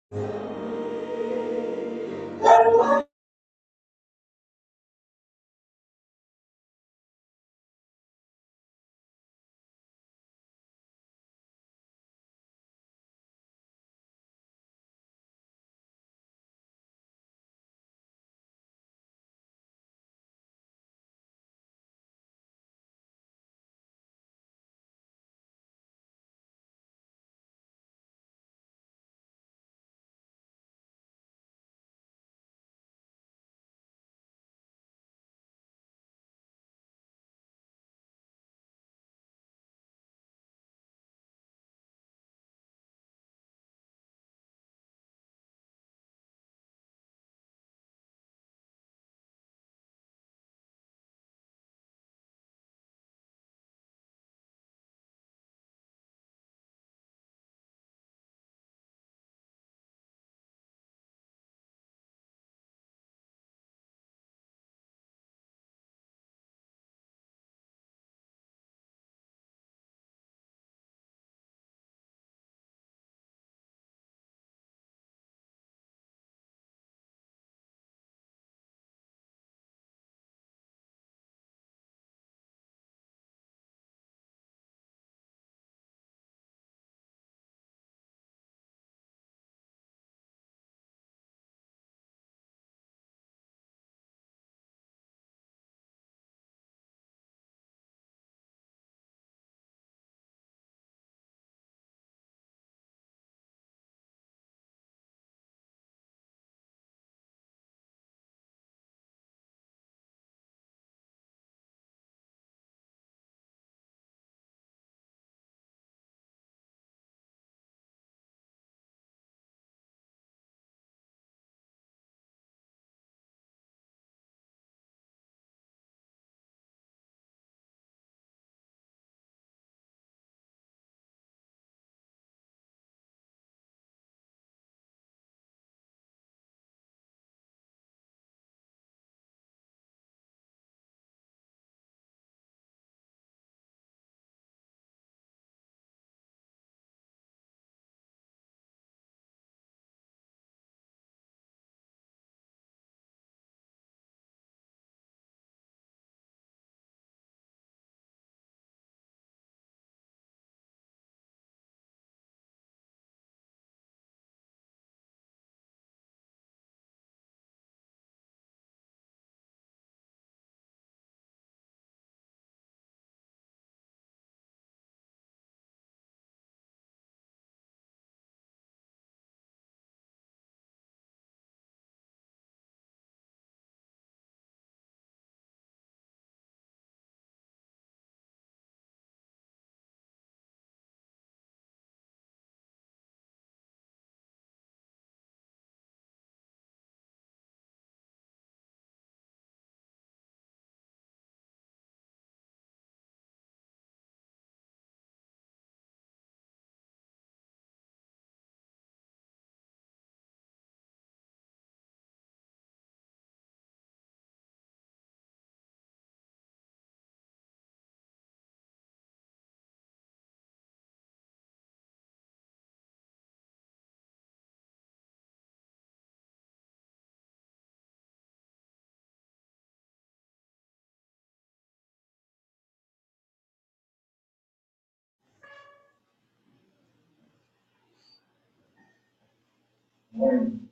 Morning.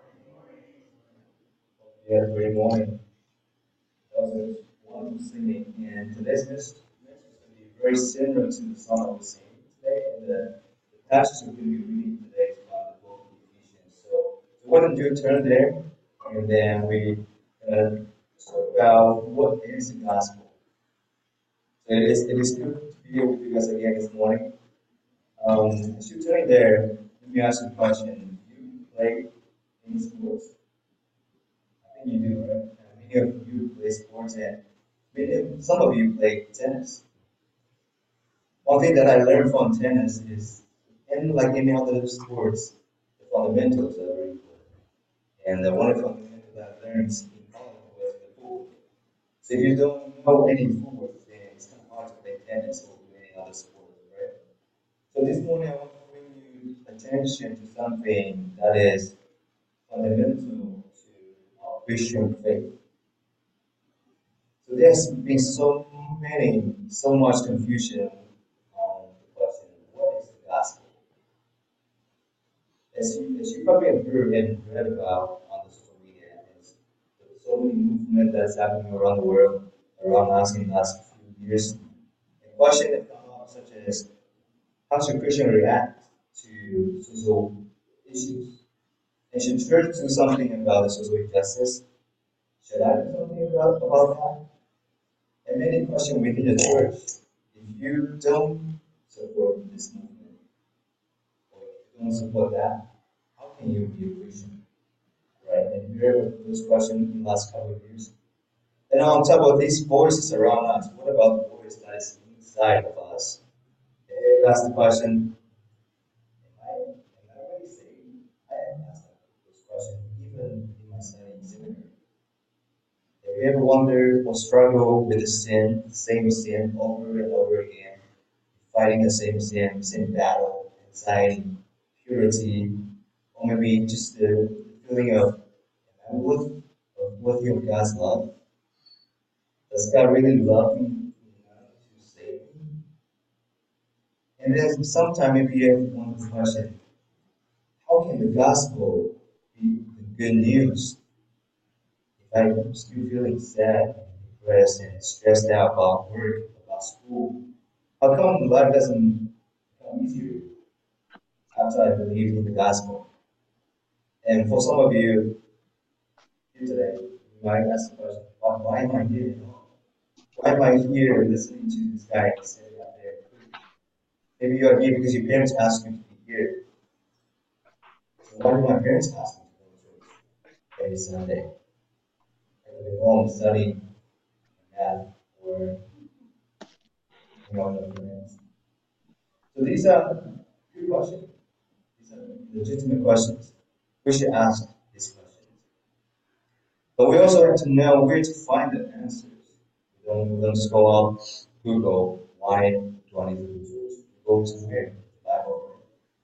Yeah, great morning. That was wonderful singing. And today's message is going to be very similar to the song I was singing today. And the passage we're going to be reading today is from the book of Ephesians. So why don't you turn there, and then we uh, talk about what is the gospel. So it is good to be here with you guys again this morning. As you're turning there, let me ask you a question. Do you play any sports? I think you do, right? Many of you play sports, and some of you play tennis. One thing that I learned from tennis is, and like any other sports, the fundamentals are very important. And one of the fundamentals that I learned in college was the footwork. So if you don't know any footwork, then it's kind of hard to play tennis or do any other sport, right? So this morning I want to bring you a attention to something that is fundamental to our Christian faith. So there's been so much confusion on the question, what is the gospel? As you probably have heard and read about on the social media, there's so many movements that's happening around the world, around us in the last few years. A question that come up such as, how should Christians react to social issues? And should church do something about the social injustice? Should I do something about that? And many question within the church, if you don't support this movement, or if you don't support that, how can you be a Christian? Right? And we heard those questions in the last couple of years. And on top of these voices around us, what about the voice that is inside of us? And you ask the question, am I really saved? I am asked this question even in my study in seminary. Have you ever wondered or struggled with the same sin over and over again, fighting the same sin, same battle, anxiety, purity, or maybe just the feeling of, am I worthy of God's love? Does God really love me enough to save me? And then sometimes maybe you have one question, how can the gospel be the good news if I'm still feeling sad, depressed, and stressed out about work, about school? How come life doesn't become easier after I believe in the gospel? And for some of you here today, you might ask the question, why am I here? Why am I here listening to this guy sitting out there? Maybe you are here because your parents asked you to be here. So why do my parents ask me to go to church every Sunday? I could be home studying math or hanging out with friends. So these are good questions. These are legitimate questions. We should ask these questions. But we also have to know where to find the answers. We don't just go out, Google, why do I need to do church? Go to where? The Bible.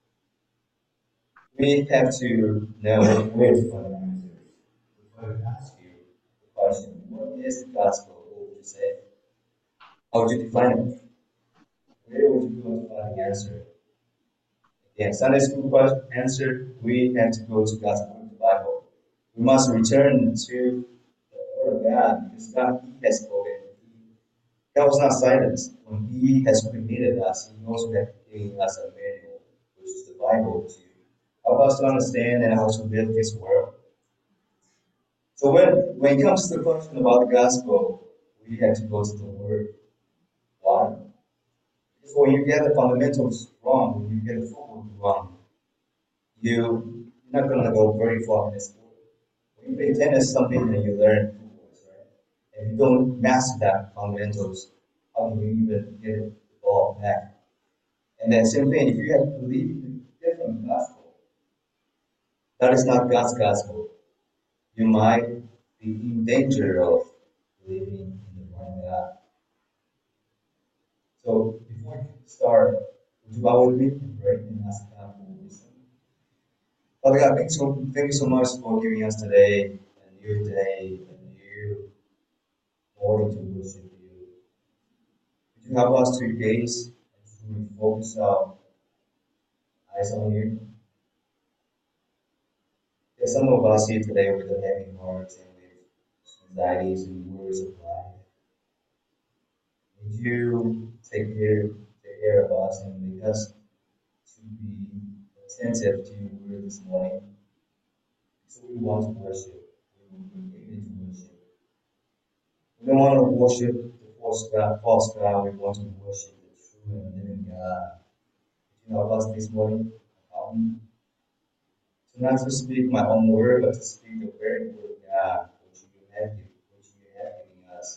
We have to know where to find the answers. Before I ask you the question, what is the gospel? What would you say? How would you define it? Where would you go to find the answer? Again, Sunday school question answer, we have to go to God's word, the Bible. We must return to the Word of God because God, He has spoken. God was not silent. When He has created us, He also has given us a manual, which is the Bible, to help us to understand and how to live this world. So when it comes to the question about the gospel, we have to go to the Word. Why? Because when you get the fundamentals wrong, when you get the footwork wrong, you're not going to go very far in this world. When you play tennis, something that you learn footwork, right? If you don't master that fundamentals, how can you even get the ball back? And then same thing, if you have to believe in a different gospel, that is not God's gospel. You might be in danger of believing in the wrong God. So before we start, would you bow with me and pray and ask God for wisdom? Father God, thank you so much for giving us today a new day, a new morning to worship you. Would you help us to gaze and to focus our eyes on you? There's some of us here today with a heavy heart and with anxieties and worries of life. Would you take care of us and make us to be attentive to your word this morning? So we want to worship. We will be able to worship. We don't want to worship the false God. We want to worship the true and living God. Would you help us this morning? Um, to not to speak my own word, but to speak the very word of God, which you have given us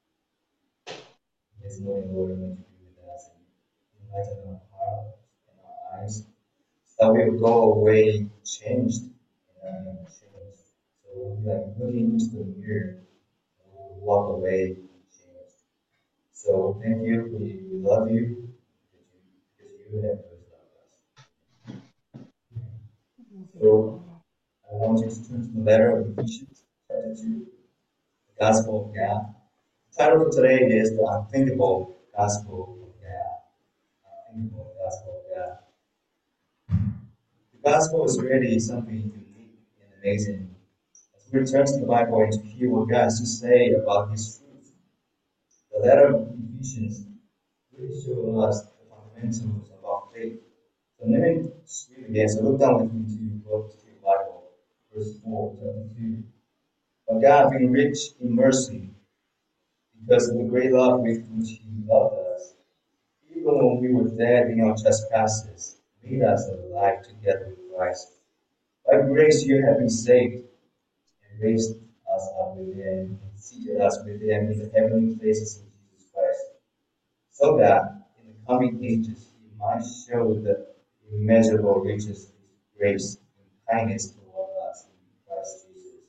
this morning, Lord. I want you to be with us and enlighten our hearts and our eyes, so that we will go away changed and changed. So we'll be like looking into the mirror and we'll walk away changed. So thank you. We love you because you have first loved us. So I want you to turn to the letter of Ephesians, chapter 2, the Gospel of God. The title for today is The Unthinkable Gospel of God. Unthinkable Gospel of God. The Gospel is really something unique and amazing. As we turn to the Bible and to hear what God has to say about His truth, the letter of Ephesians really shows us the fundamentals of our faith. So let me read again. So look down with me to your book, to your Bible, verse 4, chapter 2. But God, being rich in mercy, because of the great love with which He loved us, even when we were dead in our trespasses, made us alive together with Christ. By grace you have been saved, and raised us up with Him, and seated us with Him in the heavenly places in Jesus Christ, so that in the coming ages He might show the immeasurable riches of His grace and kindness toward us in Christ Jesus.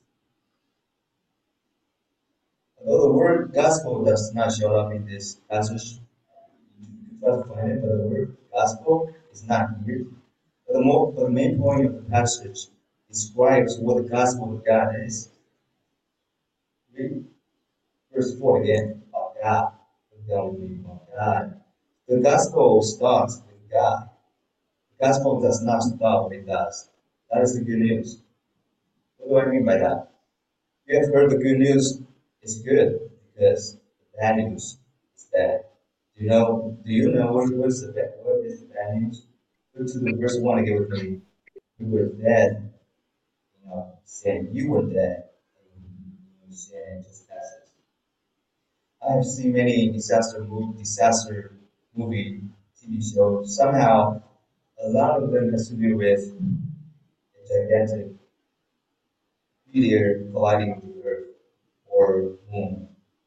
Although the word gospel does not show up in this passage, you try to find it, but the word gospel is not here. But the main point of the passage describes what the gospel of God is. Read verse 4 again, of God. Don't read of God. The gospel starts with God. The gospel does not start with us. That is the good news. What do I mean by that? You have heard the good news is good because the bad news is bad. Do you know what is the bad news? Look to the verse 1 again with me. You were dead, sin. You were dead in sin and trespasses. I have seen many disaster movie, TV shows. Somehow, a lot of them has to do with a gigantic meteor colliding with the Earth or Moon.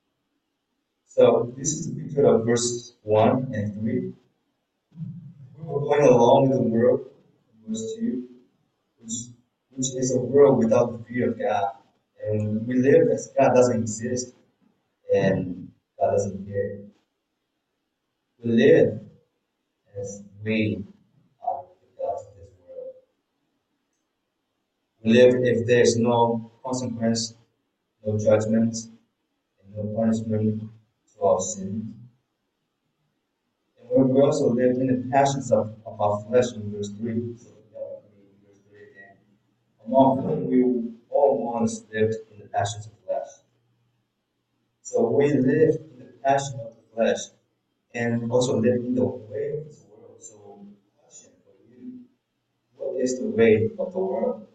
So this is the picture of verse 1 and 3. We were going along with the world, verse 2, which, which is a world without the fear of God. And we live as God doesn't exist and God doesn't care. We live as we are the gods of this world. We live if there's no consequence, no judgment, and no punishment to our sin. And we also live in the passions of our flesh in verse 3. So that would be verse 3 again. Among whom we all once lived in the passions of flesh. So we live in the passion of the flesh and also live in the way of this world. So, question for you: what is the way of the world?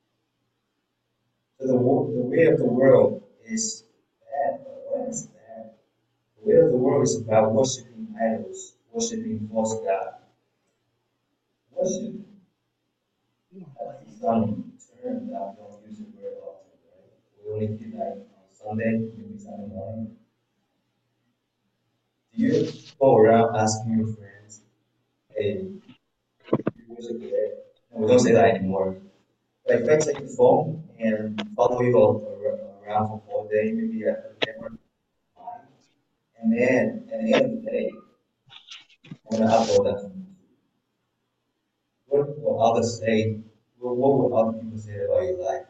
So the way of the world is bad. But what is bad? The way of the world is about worshiping idols, worshiping false God, worship. That's some term that we don't use it very often, right? We only do that on Sunday, maybe Sunday morning. Do you go around asking your friends, hey, you worship today? No, we don't say that anymore. But if I take the phone and follow you around for 4 days, maybe at the different time, and then at the end of the day, I'm gonna upload that to YouTube. What will others say? What will other people say about your life?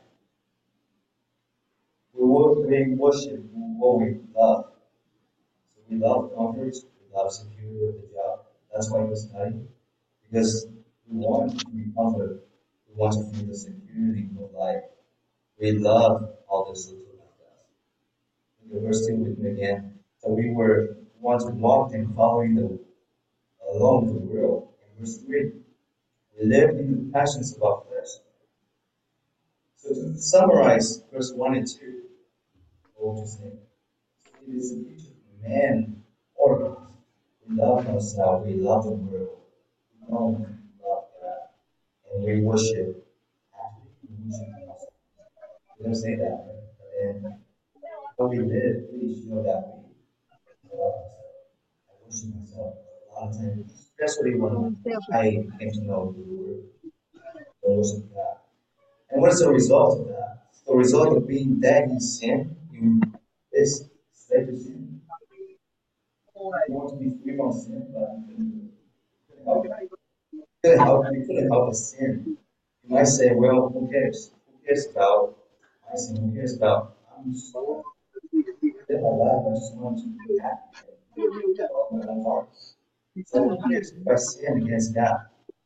We worship what we love. So we love comfort, we love security of the job. That's why we study. Because we want to be comforted. We want to feel the security of life. We love all this little like us. Look at verse 2 with me again. So we were once walked and following the along the world. In verse 3, we lived in the passions of our flesh. So to summarize verse 1 and 2, what would you say? It is a picture of man or us. We love ourselves, we love the world, we don't love God, and we worship actually we worship ourselves. We don't say that, right? But then how we live really show that we love ourselves. I worship myself a lot of times, especially when I came to know the word, the worship God. And what is the result of that? The result of being dead in sin, in this slave to sin. You want to be free from sin, but you couldn't help it. You couldn't help the sin. You might say, well, who cares? Who cares about my sin? Who cares about? I'm just live my life. I just want to be happy and follow my own heart. So who cares if I sin against God?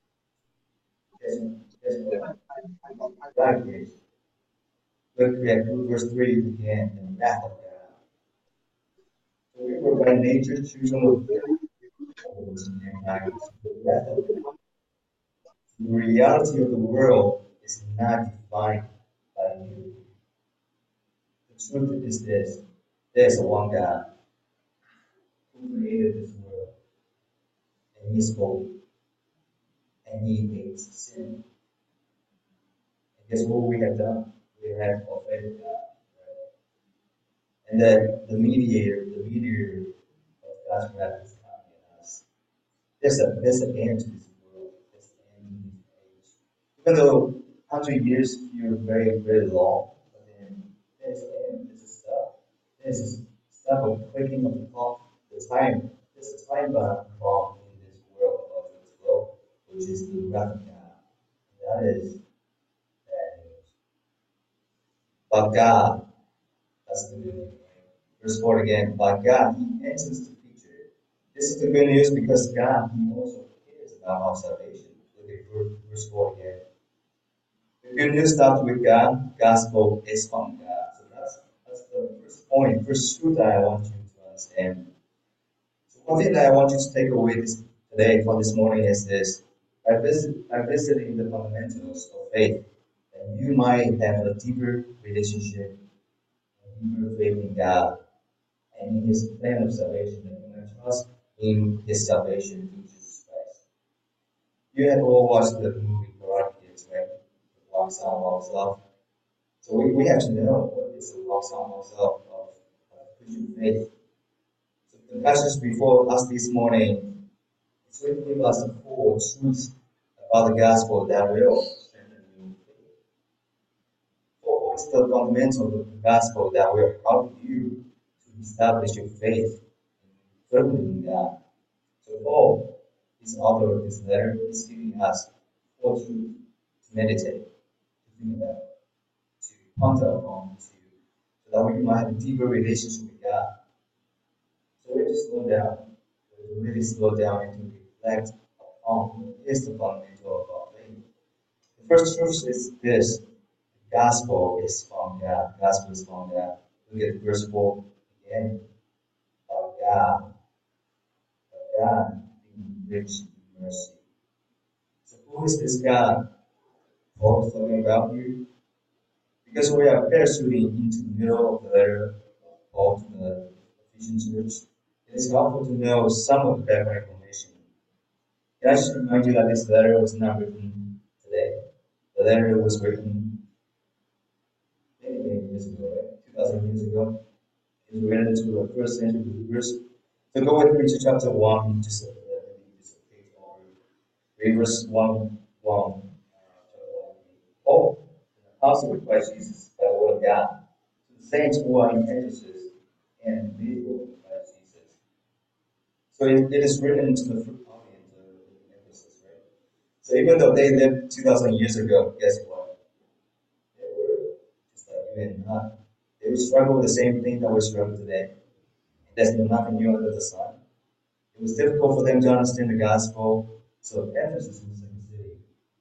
Guess what? God cares. Look at verse 3 again, the wrath of God. So we were by nature children of devils and empires, the wrath of God. The reality of the world is not defined by you. The truth is this: there's a one God who created this world, and He's holy, and He hates sin. And guess what we have done? We have offended God. Right? And that the mediator of God's wrath is coming in us. There's an end to this world. There's an end to this age. Even though 100 years feel very, very long, but then there's an end. There's a stop. There's a stop of clicking of the clock. The time. There's a time bomb in this world of this globe, which is the wrath of God. That is bad news. But God, that's the good news. Verse 4 again, but God, He enters the picture. This is the good news because God, He also cares about our salvation. Look at verse 4 again. The good news starts with God, gospel is from God. So that's the first point, first truth that I want you to understand. So one thing that I want you to take away today from this morning is this. By visiting the fundamentals of faith, that you might have a deeper relationship, a deeper faith in God and in His plan of salvation, that you might trust in His salvation through Jesus Christ. You have all watched the movie Karate Kids, right? Walks on, walks off. So we have to know what is the walks on, walks off of Christian faith. So the passage before us this morning is going to give us the full truth about the gospel that will strengthen your faith. What is the fundamental of the gospel that will help you to establish your faith firmly in God? So Paul, this author of this letter, is giving us four truths to meditate, to think about, to ponder upon, so that we might have a deeper relationship with God. So we have to slow down, we have to really slow down and to reflect upon what is the fundamental of our faith. The first truth is this: the gospel is from God. The gospel is from God. Look at verse 4 again. Of God, of God being rich in mercy. So who is this God Paul is talking about here? Because we are parachuting into the middle of the letter of Paul to the Ephesian church, it is helpful to know some of the background information. Can I just remind you that this letter was not written today? The letter was written many years ago, right? 2,000 years ago. It was written to the first century believers. So go with me to chapter 1, just a page over. Read verse 1, 1, chapter 1. Paul, an apostle of Christ Jesus, by the word of God, to the saints who are in Ephesus and faithful in Christ Jesus. So it is written to the fruit audience of Ephesus, right? So even though they lived 2,000 years ago, guess what? They were just like you and I. They would struggle with the same thing that we struggle today. There's nothing new under the sun. It was difficult for them to understand the gospel. So Ephesus was like a city,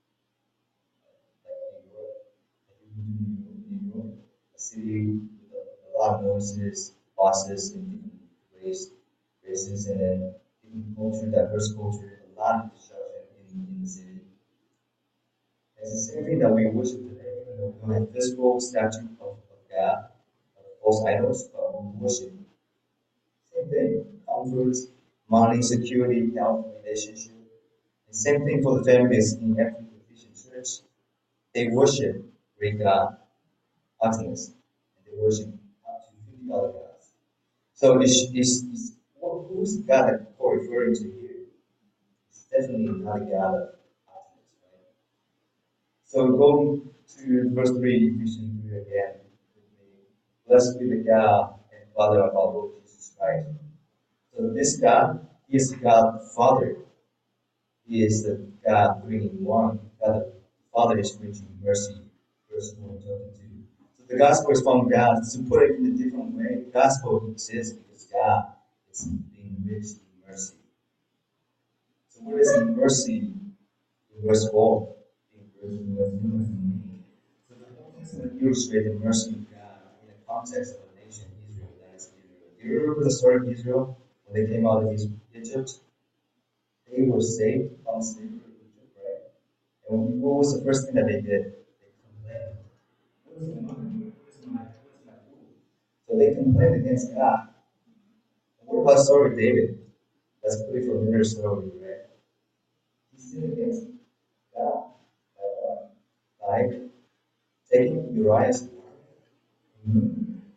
like New York, a city with a lot of noises, bosses in different races, and then different culture, diverse culture, a lot of destruction in the city. It's the same thing that we worship today, even though we don't have physical statue of God, of false idols, but we worship. Same thing, comfort, money, security, health, relationship. And same thing for the families in every Christian church. They worship great God, Artemis, and they worship up to 50 other gods. So who's the God that Paul referring to here? It's definitely not a God of Artemis, right? So go to verse 3, Ephesians 3 again. Blessed be the God and Father of our Lord Jesus Christ. So this God, He is God the Father. He is the God three in one, God the Father is preaching mercy, verse 1 chapter 2. So the gospel is from God. To put it in a different way, the gospel exists because God is being rich in mercy. So what is mercy in verse 4? So the Old Testament illustrates the mercy of God in the context of the nation Israel, that is Israel. Do you remember the story of Israel when they came out of Egypt? They were saved from slavery in Egypt, right? And what was the first thing that they did? They complained. What is my money? Where's my food? So they complained against God. And what about the story of David? That's a pretty familiar story, right? He sinned against God by taking Uriah's wife.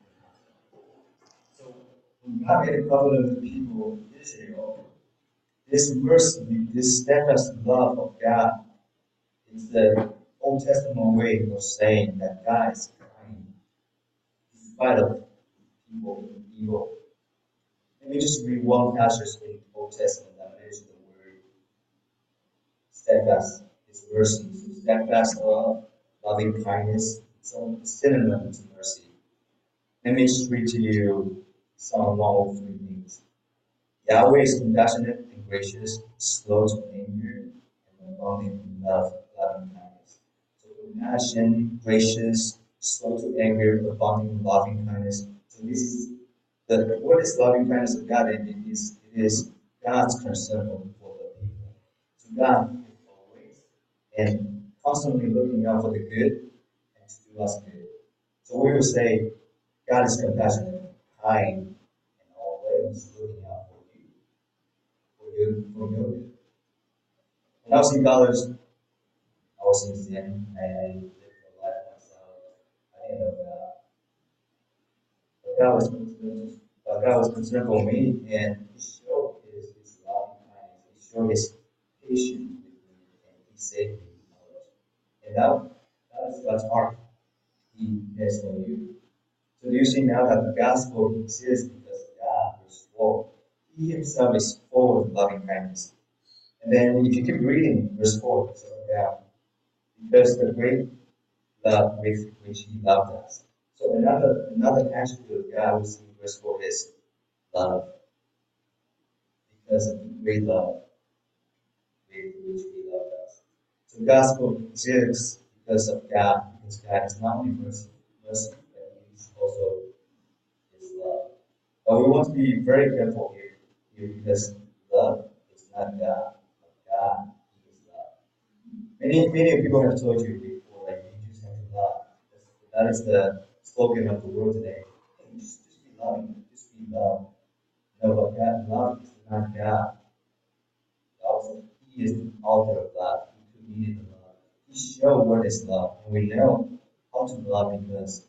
So when God made a covenant with the people of Israel, this mercy, this steadfast love of God is the Old Testament way of saying that God is kind in spite of people being evil. Let me just read one passage in the Old Testament that mentions the word steadfast, His mercy. So steadfast love, loving kindness, some synonym to mercy. Let me just read to you Psalm 103 things. Yahweh is compassionate and gracious, slow to anger, and abounding in love, loving kindness. So compassion, gracious, slow to anger, abounding in loving kindness. So this is what is loving kindness of God? It is God's concern for the people. So God is always and constantly looking out for the good and to do us good. So we will say God is compassionate, kind, and always looking out for you, for your good. When I was in college, I was in sin. I lived a life myself. I ended up but God was concerned for me, and He showed His loving kindness. He showed His patience with me, and He saved me. And that is God's heart. He has for you. So do you see now that the gospel exists because God is full. He Himself is full of loving kindness. And then if you keep reading verse 4, it says, yeah, because the great love with which He loved us. So another attribute of God we see in verse 4 is love. Because of the great love with which He loved us. So the gospel exists because of God, because God is not only mercy, but He is also His love. But we want to be very careful here because love is not God, but God is love. Many people have told you before, like you just have to love. That is the slogan of the world today. Hey, just be loving, just be love. No, but God, love is not God. Also, He is the author of love. He created the love. He showed what is love, and we know how to love because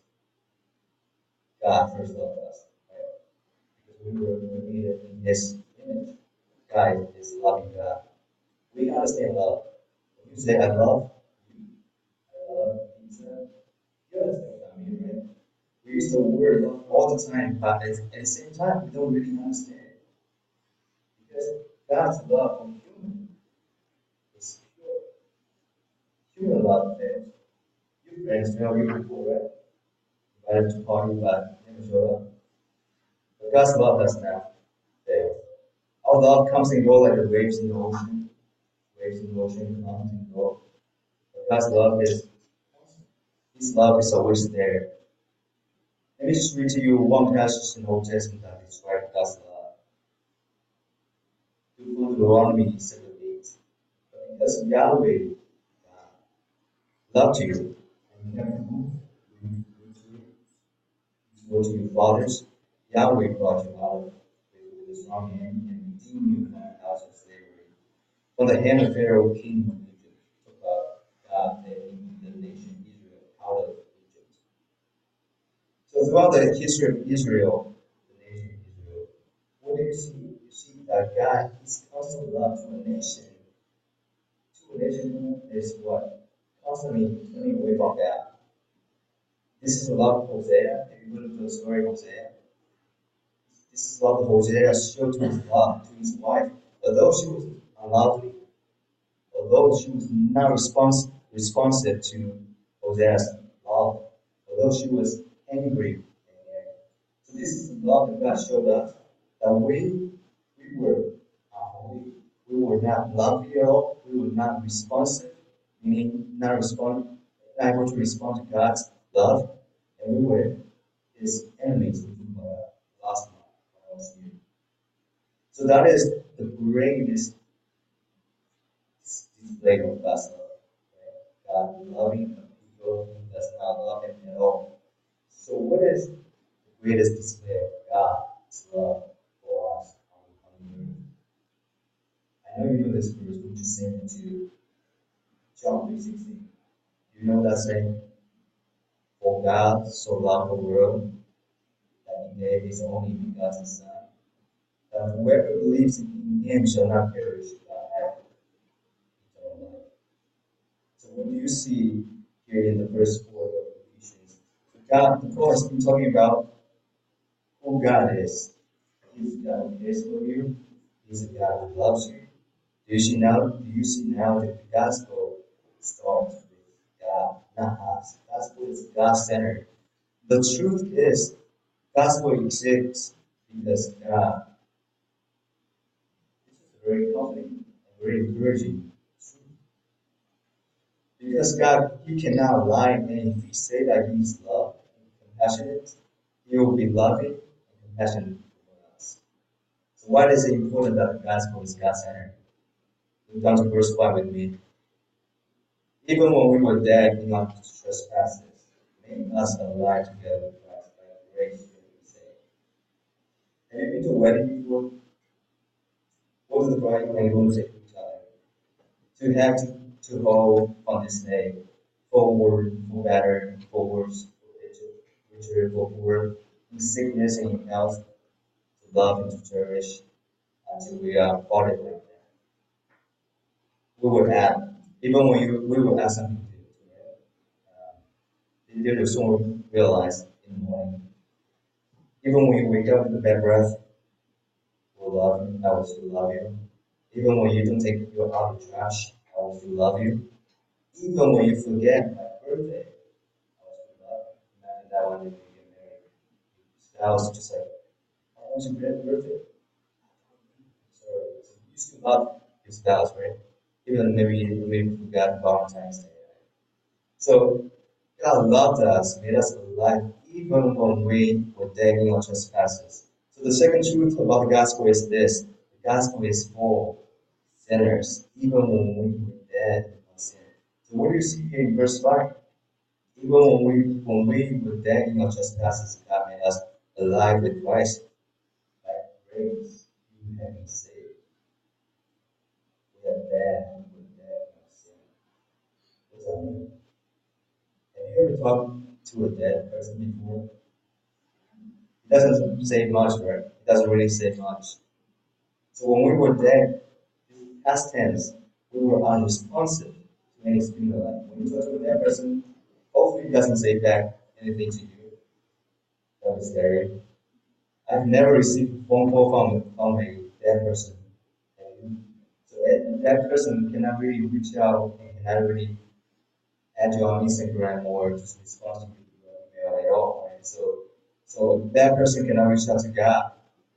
God first loved us. Right? Because we were created in His image. God is loving God. We understand love. When you say I love you, I love pizza, you understand what I mean, right? We use the word love all the time, but at the same time, we don't really understand it. Because God's love for human is pure. Human love fails. Your friends fail you before, right? Invited to party, but never show up. But God's love does not fail. Our love comes and goes like the waves in the ocean. Waves in the ocean come and go. But God's love is His love is always there. Let me just read to you one passage in the Old Testament that describes God's love. Deuteronomy 7:8. But because Yahweh loved you, and He never moved you to your fathers, Yahweh brought you out with His strong hand and redeemed you from the house of slavery. From the hand of Pharaoh, king of Egypt, took up God the nation Israel out of Egypt. So throughout the history of Israel, the nation Israel, what do you see? You see that God is constant love to a nation. To a nation who is what? Constantly turning away from God. This is the love of Hosea. If you look at the story of Hosea, this is what Hosea showed to his love, to his wife. Although she was unlovely, although she was not responsive to Hosea's love, although she was angry. So this is the love that God showed us that we were we were not lovely at all, we were not responsive, meaning not able to respond to God's love, and we were his enemies last month when I was here. So that is the greatest display of God's love. Right? God loving a people who does not love him at all. So what is the greatest display of God's love for us on the earth? I know you know this verse, we just sing it to John 3:16. You know that saying? For God so loved the world that he gave his only begotten Son, that whoever believes in him shall not perish but have eternal life. So what do you see here in the verse 4 of Ephesians? God, of course, we're talking about who God is. He's a God who cares for you. He's a God who loves you. Do you see now that the gospel starts with God, not us. The gospel is God-centered. The truth is, gospel exists because God. This is a very comforting and very encouraging truth. Because God, He cannot lie, and if He say that He is love and compassionate, He will be loving and compassionate for us. So why is it important that the gospel is God-centered? Come to verse 5 with me. Even when we were dead in our trespasses, made us alive together with Christ. By grace you have been saved. Have you been to a wedding before? What do the bride and groom say to each other? To have to hold on this day, forward for better, for worse, for richer, for poor, in sickness and in health, to love and to cherish until we are parted like that. We will add, even when we will add something to it. They will soon realize in the morning. Even when you wake up with a bad breath, we'll love you. I will still love you. Even when you don't take your out of the trash, I will still love you. Even when you forget my birthday, I will still love you. Imagine that one day when you get married. Spouse just like, I want your birthday. So you still love your spouse, right? Even maybe you forgot Valentine's Day. So God loved us, made us alive, even when we were dead in our trespasses. So the second truth about the gospel is this: the gospel is for sinners, even when we were dead in our sin. So what do you see here in verse 5? Even when we were dead in our trespasses, God made us alive with Christ. By grace, you have been saved. We are dead, we were dead in our sin. What does that mean? Have you ever talked to a dead person before? It doesn't say much, right? It doesn't really say much. So when we were dead, past tense, we were unresponsive to any stimuli. When you talk to a dead person, hopefully it doesn't say back anything to you. That was scary. I've never received a phone call from a dead person. And so that person cannot really reach out and cannot really add you on Instagram or just respond to your email at all. Right? So that person cannot reach out to God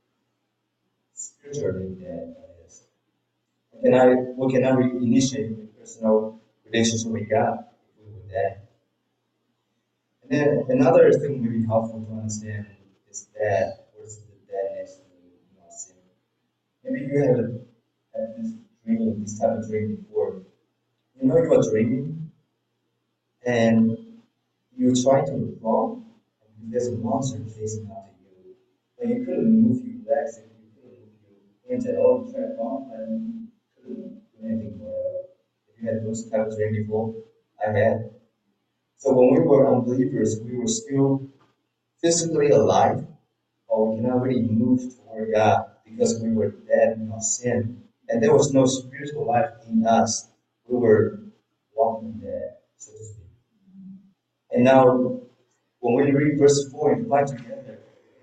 spiritually dead. That is. We cannot initiate a personal relationship with God if we were dead. And then another thing may be helpful to understand is that what is the deadness in our sin. Maybe you had this type of dream before. You know you are dreaming and you try to run and there's a monster chasing after you. But you couldn't move your legs and you couldn't move your hands at all. You tried to run and you couldn't do anything for it. If you had those type of dream before, I had. So when we were unbelievers, we were still physically alive, but we cannot really move toward God because we were dead in our sin. And there was no spiritual life in us. We were walking dead, so to speak. And now, when we read verse 4 and 5 together,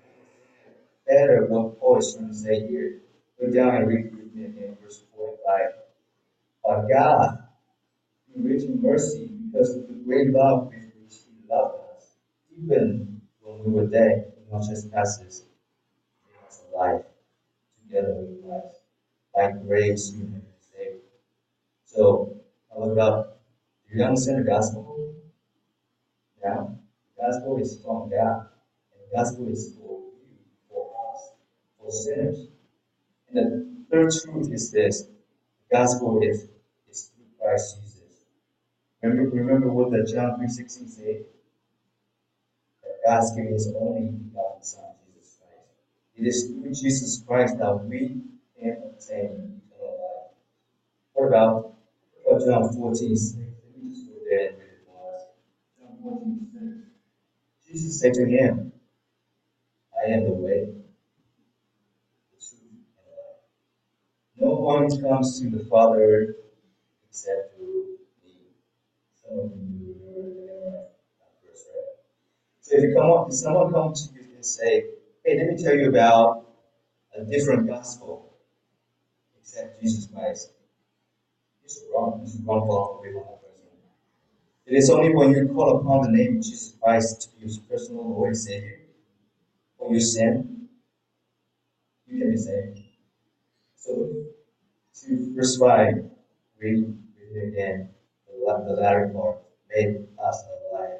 better what Paul is trying to say here. Go down and read with me again, verse 4 and 5. But God, in rich in mercy, Because of the great love with which He loved us, even when we were dead in our trespasses, He made us alive together with Christ. By grace you have been saved. So, I look up. Do you understand the gospel? Yeah. The gospel is from God. And the gospel is for you, for us, for sinners. And the third truth is this. The gospel is through Christ Jesus. Remember what the John 3:16 said? That God's given His only begotten Son, Jesus Christ. It is through Jesus Christ that we can obtain eternal life. What about John 14:6? Let me just go there and read it for us. John 14:6. Jesus said to him, I am the way, the truth, and the life. No one comes to the Father except through me. Some of you remember that verse, right? So if someone comes to you and say, hey, let me tell you about a different gospel except Jesus Christ, this is wrong. This is wrong for away from that person. It is only when you call upon the name of Jesus Christ to be your personal Lord and Savior, or you sin, you can be saved. So to verse 5, read it again. The latter part made us alive.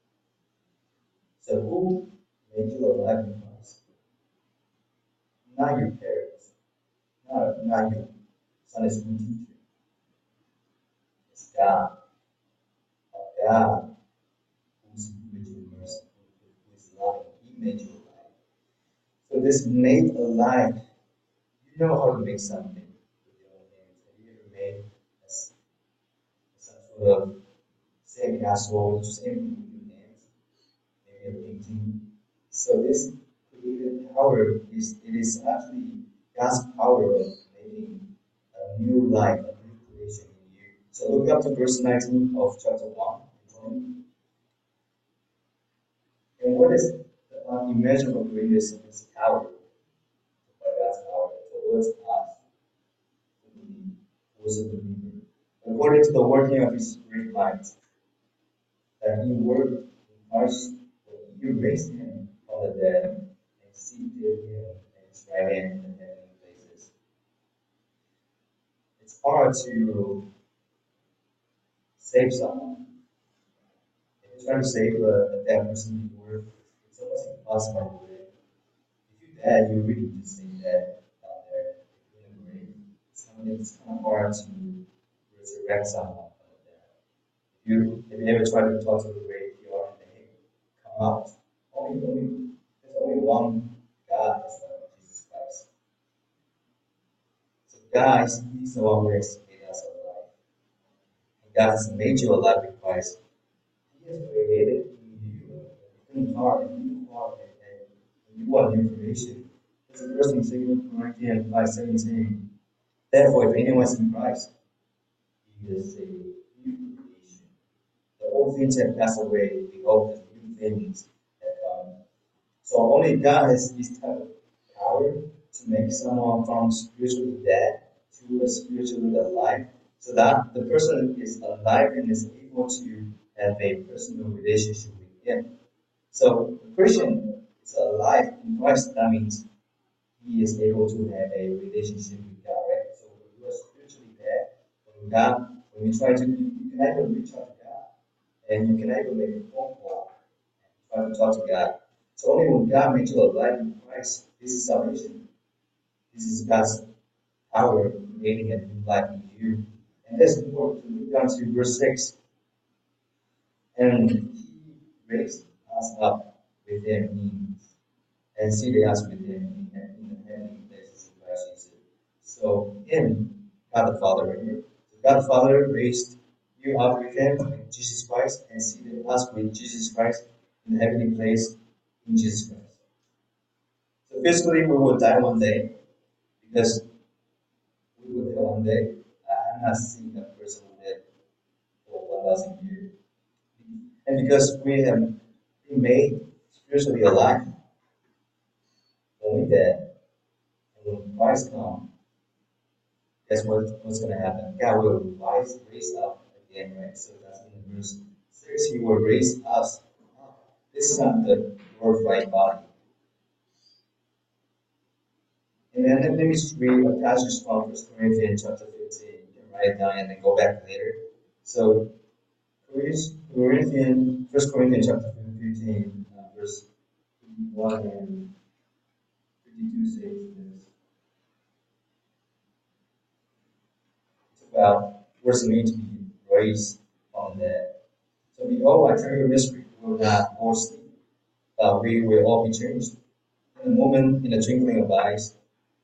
So who made you alive in Christ? Not your parents, not your Sunday school teacher. It's God. God who's rich in mercy, who is loving. He made you alive. So this made alive, you know how to make something with your own hands. Have you ever made some sort of sandcastle, same with your hands, maybe a painting? So this creative power is actually God's power of making a new life, a new creation in you. So look up to verse 19 of chapter 1. And what is the unimmeasurable greatness of His power, by God's power, towards us who believe, who is a believer, according to the working of His great might, that He worked in Christ when He raised Him from the dead and seated Him at His right hand in the heavenly places. It's hard to save someone. If you try to save a dead person before, it's almost impossible to do it. If you're dead, you really just stay dead down there in the grave. It's kind of hard to resurrect someone from the dead. If you ever try to talk to the graveyard and they come out, there's only one God, that's Jesus Christ. So guys, He's the one who has made us alive. And God has made you alive in Christ. He has created in you a new heart, and you want new creation. It's the first in 2 Corinthians 5:17. Therefore, if anyone is in Christ, he is a new creation. The old things have passed away. Behold, the new things have come. So only God has this type of power to make someone from spiritually dead to a spiritually alive, so that the person is alive and is able to have a personal relationship with Him. So the Christian is alive in Christ. That means he is able to have a relationship with God, right? So when you are spiritually dead, when you try to, you can either reach out to God, and you can either make a phone call and try to talk to God. So only when God makes you alive in Christ, this is salvation. This is God's power creating a new life in you. And there's more to move down to verse 6. And He raised us up with Him and seated us with Him in the heavenly places in Christ Jesus. So Him, God the Father, remember? So God the Father raised you up with Him in Jesus Christ and seated us with Jesus Christ in the heavenly place in Jesus Christ. So physically we will die one day because we will die one day. I'm not seeing that person dead for 1,000 years. And because we have been made spiritually alive when we dead, and when Christ comes, guess what's going to happen? God will raise up again, right? So that's in the verse 6, he will raise us up. This time the glorified body. And then let me just read a passage from 1 Corinthians chapter 15. You can write it down and then go back later. So Corinthians, 1 Corinthians chapter 15, verse 51 and 52 says this. It's about what's it mean to be raised from the dead. So behold, I tell you a mystery, we will not all sleep, but we will all be changed. In a moment, in the twinkling of eyes,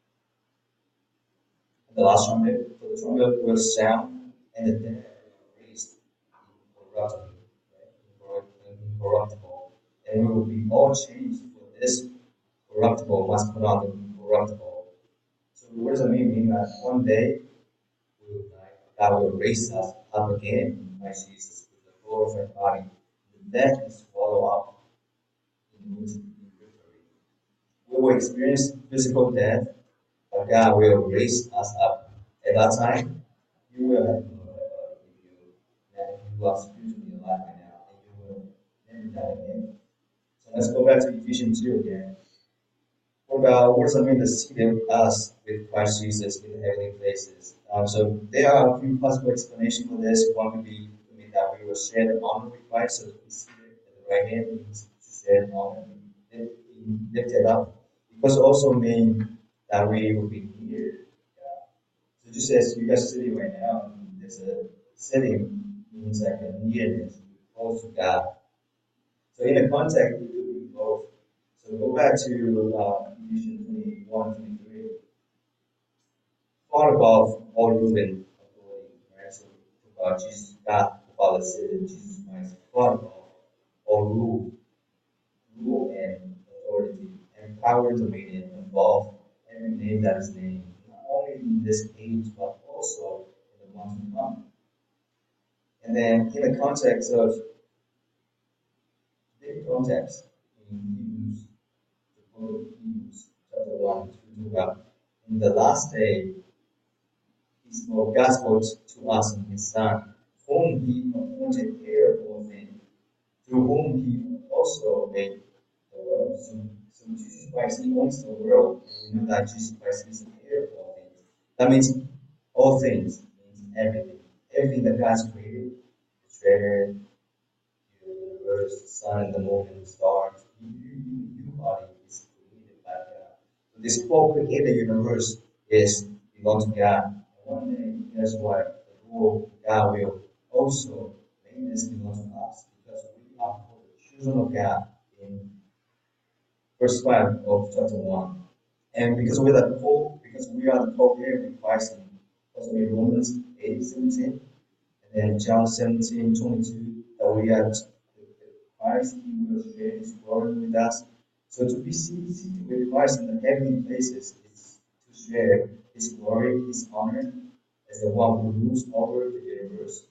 at the last trumpet, for the trumpet will sound, and the dead will be raised incorruptible, right? Incorruptible. And we will be all changed, for this corruptible must put on the incorruptible. So what does it mean? Mean that one day we will die, God will raise us up again by Jesus with a glorified body. The death is swallowed up in victory. We will experience physical death, but God will raise us up. At that time, you will have to know that you are spiritually alive right now, and you will never die again. So let's go back to Ephesians 2 again. What does it mean to seated us with Christ Jesus in the heavenly places? So there are a few possible explanations for this. One would be that we will share the honor with Christ, so to be seated at the right hand means to share the honor, be lifted up. It could also mean that we will be near God. So just as you guys are sitting right now, there's a sitting means like a nearness, close to God. So in the context, it could be both. So go back to Ephesians 21, 23. Far above all ruling authority, right? So about Jesus, God, the Father said that Jesus Christ, far above all rule and authority, and power, dominion, above every name that is named, not only in this age, but also in the ones to come. And then in the context of big context, in Hebrews, the book of Hebrews, chapter 1, 2, about in the last day, he spoke gospel to us in his Son, whom he appointed heir of all things, through whom he also made the world. So Jesus Christ, he owns the world, and we know that Jesus Christ is the heir of all things. That means all things, means everything. Everything that God's created, the treasure, the universe, the sun and the moon and the stars, you body is created by God. So this whole created universe is belongs to God. And one day, guess what? The whole God will also make this belong to us because we are called the children of God in verse 5 of chapter 1. And because we are the co-heir with Christ in also in Romans 8:17, and then John 17:22, that we are Christ, he will share his glory with us. So to be seated with Christ in the heavenly places is to share his glory, his honor, as the one who rules over the universe,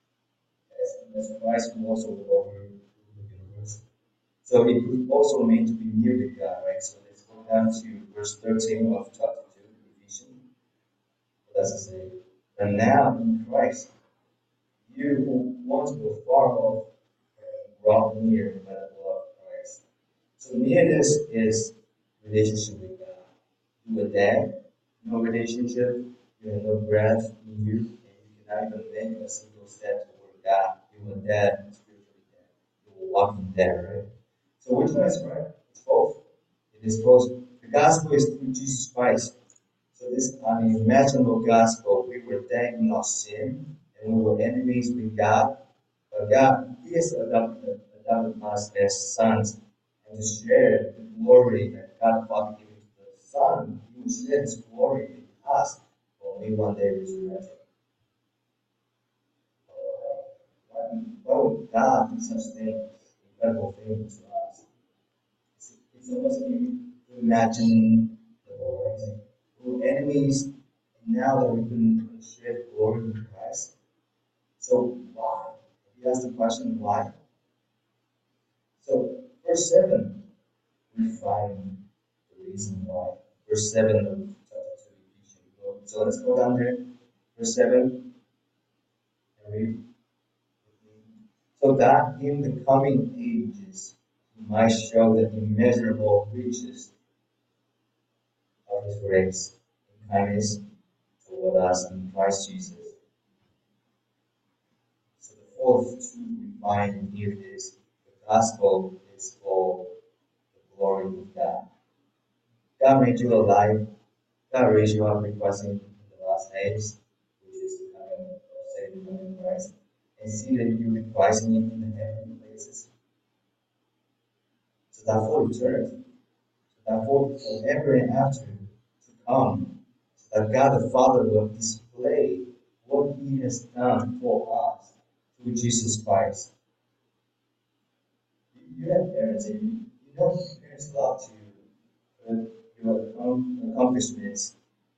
as Christ who also will over the universe. So it could also mean to be near with God, right? So let's go down to verse 13 of chapter 2 of Ephesians. What does it say? And now in Christ, you who once were far off are brought near by the blood of Christ. So nearness is relationship with God. You were dead, no relationship, you had no breath in you, and you cannot even make a single step toward God. You were dead, spiritually dead. You were walking dead, right? So which one is right? It's both. It is both. The gospel is through Jesus Christ. So this unimaginable gospel, we were dead in our sin, and we were enemies with God. But God is adopted us as sons, and to share the glory that God the Father gave to the Son, He will share His glory in us when we one day resurrect. Why would God do such things, incredible things to us? It's almost imagine the Lord. We're enemies, and now that we can share the glory with Christ. So why? If you ask the question, why? So verse 7, we find the reason why. Verse 7 of chapter 2 Ephesians. So let's go down there. Verse 7 and read. so that in the coming ages he might show the immeasurable riches of his grace and kindness toward us in Christ Jesus. So the fourth truth we find here is the gospel is for the glory of God. God made you alive. God raised you up requesting in the last days, which is the coming of Savior in Christ, and see that you requesting in the heavenly places. So that for eternity, so that for forever and after to come, so that God the Father will display what He has done for us through Jesus Christ. You have parents, and you know your parents love to put your accomplishments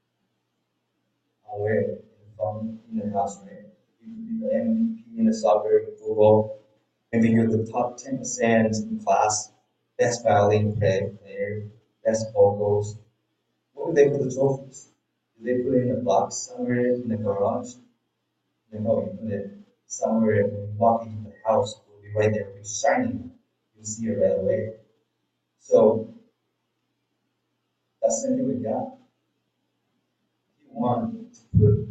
where in the house, right? You could be the MVP in the soccer, in football. Maybe you're the top 10% in class, best violin player, best vocals. Where do they put the trophies? Do they put it in a box somewhere in the garage? No, you put it somewhere when you walk into the house. It will be right there, it'll be shining. You'll see it right away. So that's the same with God. He wanted to put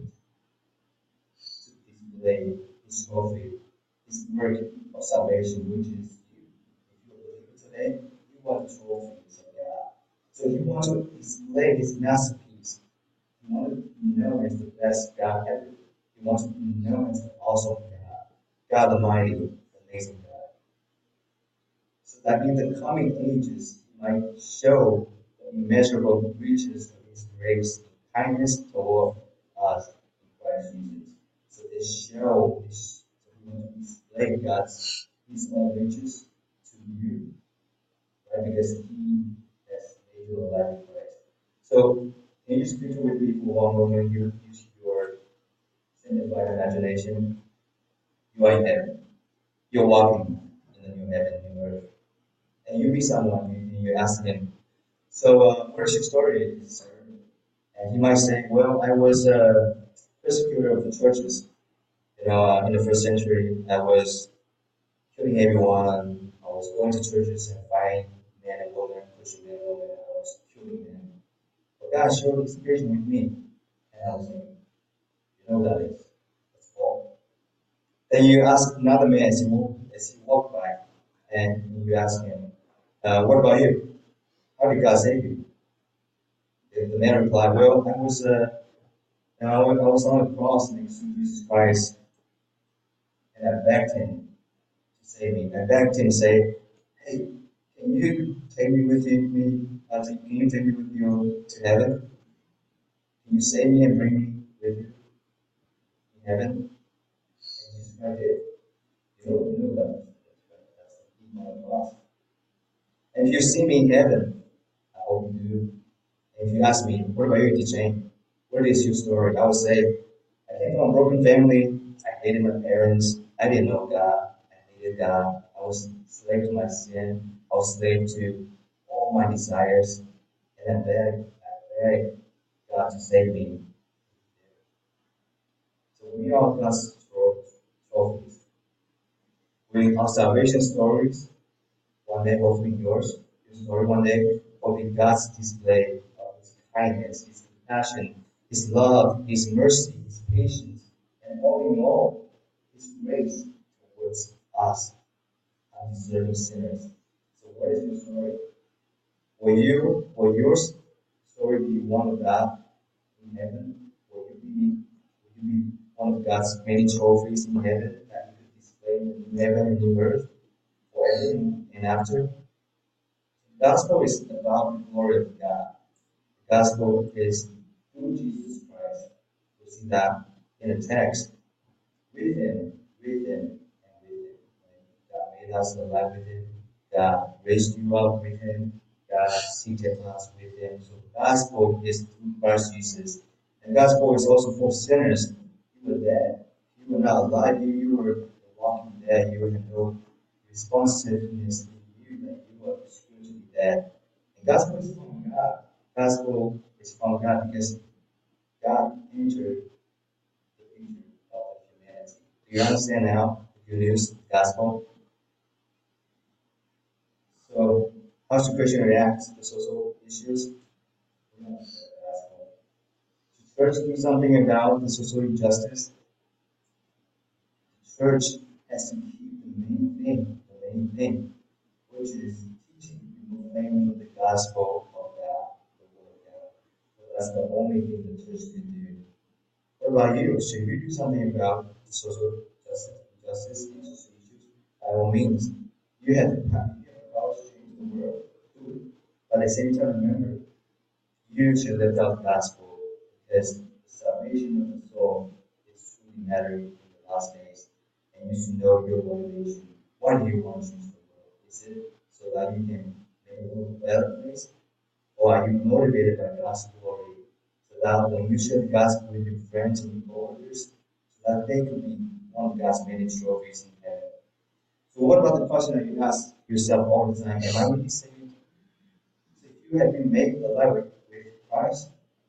display his trophy, his work of salvation, which is you. If you're a believer today, you want trophies of God. So he wanted to display his masterpiece. He wanted to be known as the best God ever. He wanted to be known as the awesome God, God Almighty, the amazing God. So that in the coming ages, he might show the immeasurable riches of his grace and kindness toward us in Christ Jesus. So this show is so we want to display God's his own riches to you, right? Because he has made you alive in Christ. So can you speak with me for one moment? You use your simplified imagination. You are in heaven. You're walking in the new heaven, new earth. And you meet someone and you ask him, so what is your story, sir? And he might say, well, I was a persecutor of the churches. In the first century, I was killing everyone. I was going to churches and fighting men and women, pushing men and women. I was killing them. But God shared His vision with me, and I was saying, you know that is that's Paul. Then you ask another man as he walked by, and you ask him, what about you? How did God save you? The man replied, well, I was on the cross next to Jesus Christ, and I begged Him to save me. I begged Him, say, hey, can you take me with you? Can you take me with you to heaven? Can you save me and bring me with you in heaven? And Jesus Christ did. You know that. That's the key on the cross. And if you see me in heaven, I hope you do. And if you ask me, what about you, Jane? What is your story? I would say, I came from a broken family. I hated my parents. I didn't know God. I hated God. I was slave to my sin. I was slave to all my desires. And I begged God to save me. So we are God's trophies. We our salvation stories. One day hopefully yours. Your story one day will be God's display of His kindness, His compassion, His love, His mercy, His patience, and all in all, His grace towards us, undeserving sinners. So what is your story? Will your story be one of God in heaven? Will you be one of God's many trophies in heaven that you could display in heaven and in earth forever and after? The gospel is about the glory of God. The gospel is through Jesus Christ. We see that in the text. With Him, and with Him. God made us alive with Him. God raised you up with Him. God seated us with Him. So the gospel is through Christ Jesus. And the gospel is also for sinners. You were dead. You were not alive. You were walking dead. You had no responsiveness in you that you were spiritually dead. The gospel is from God. The gospel is from God because God entered the picture of humanity. Do you understand now? good news, the gospel. So, how's the Christian react to social issues? First, do something about the social injustice. The church has to keep the main thing, which is teaching and proclaiming the gospel of God, the word of God. So that's the only thing the church can do. What about you? Should you do something about the social justice and social issues? By all means, you have the power to change the world. Do it. But at the same time, remember, you should lift up the gospel because the salvation of the soul is truly mattering in the last days. And you should know your motivation. Why do you want to change the world? Is it so that you can make a world a better place? Or are you motivated by God's glory? So that when you share the gospel with your friends and your coworkers, so that they could be one of God's many trophies in heaven. So what about the question that you ask yourself all the time? Am I really saved? So if you have been made alive with Christ,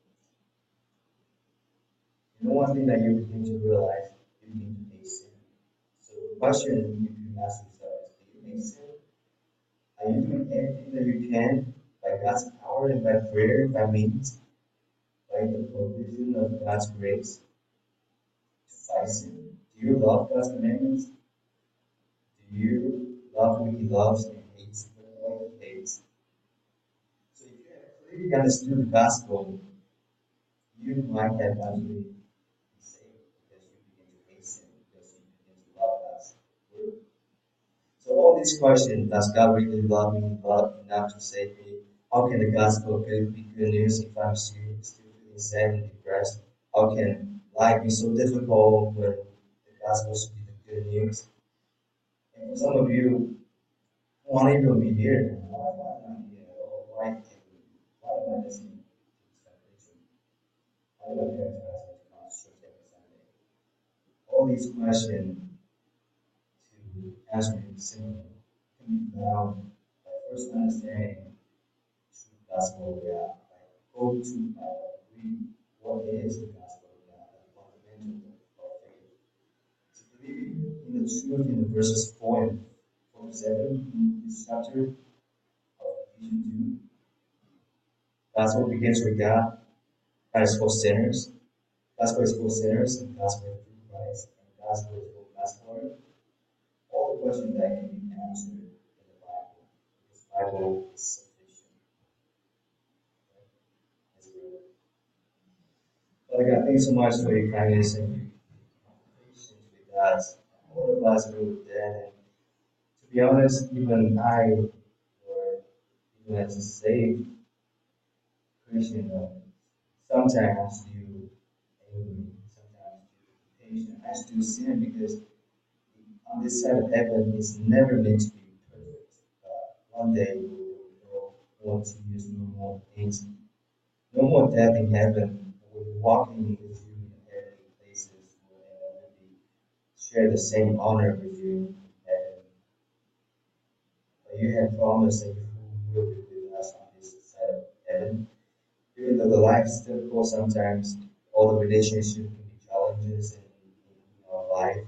you know one thing that you begin to realize, you begin to hate sin. So the question you can ask yourself is, do you hate sin? Are you doing everything that you can by God's power and by prayer, by means, by the provision of God's grace to fight sin? Do you love God's commandments? Do you love who He loves and hates what He hates? So if you have clearly understood the gospel, you might have actually been saved because you begin to hate sin, because you begin to love God's word. So all these questions, does God really love me enough to save me? How can the gospel be good news if I'm still feeling sad and depressed? How can life be so difficult when the gospel should be the good news? And for some of you, why even be here? Why not here? Or why am I listening to this preaching? Why do I have to ask to come to church every Sunday? All these questions to answer simply can be found by first understanding true gospel of God. Like go to read what is the gospel of God, the fundamental of faith. To believe in the truth in the verses 4 and 47 in this chapter of Ephesians 2. Gospel begins with God. God is for sinners. Gospel is for sinners, and gospel is for Christ, and gospel is for God's glory. All the questions that can be answered in the Bible. Because the Bible is sufficient. It's good. Father God, thank you so much for your kindness and your patience with us. All of us were dead, and to be honest, even I, Lord, even as a saved Christian, sometimes do angry, sometimes do patient. I still sin because on this side of heaven is never meant to be perfect. One day we will know more tears, no more pains, no more death in heaven. We'll be walking with you in heavenly places and we'll be share the same honor with you in heaven. But you have promised that you will be with us on this side of heaven. Even though the life is difficult sometimes, all the relationships can be challenges in our life.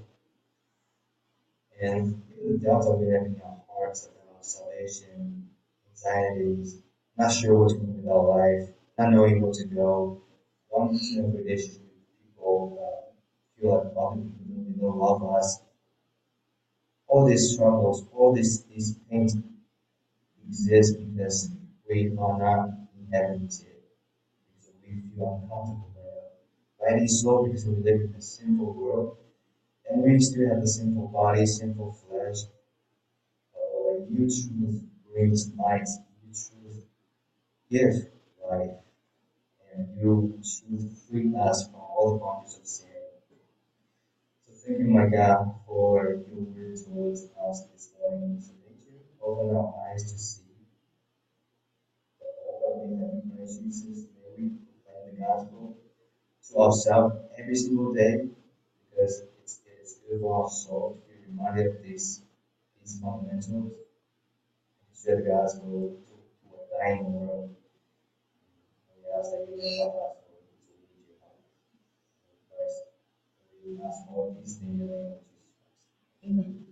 And even the doubts that we have in our hearts about salvation, anxieties, not sure what to do with our life, not knowing where to go, wanting to have relationships with people, feel like other people don't love us. All these struggles, all these pains exist because we are not in heaven yet. Because we feel uncomfortable there. Rightly so, because we live in a sinful world, and we still have the sinful body, sinful flesh. You truth brings light. You truth give life. And you truth free us from all the bondage of sin. So thank you, my God, for your word towards us this morning. So thank you. Open our eyes to see that all that we have in Christ Jesus. May we proclaim the gospel to ourselves every single day because it's good for our soul to be reminded of these fundamentals. Share the gospel to a dying world. We ask that you may help us to lead your heart. In Christ, we ask all these things in the name of Jesus Christ. Amen.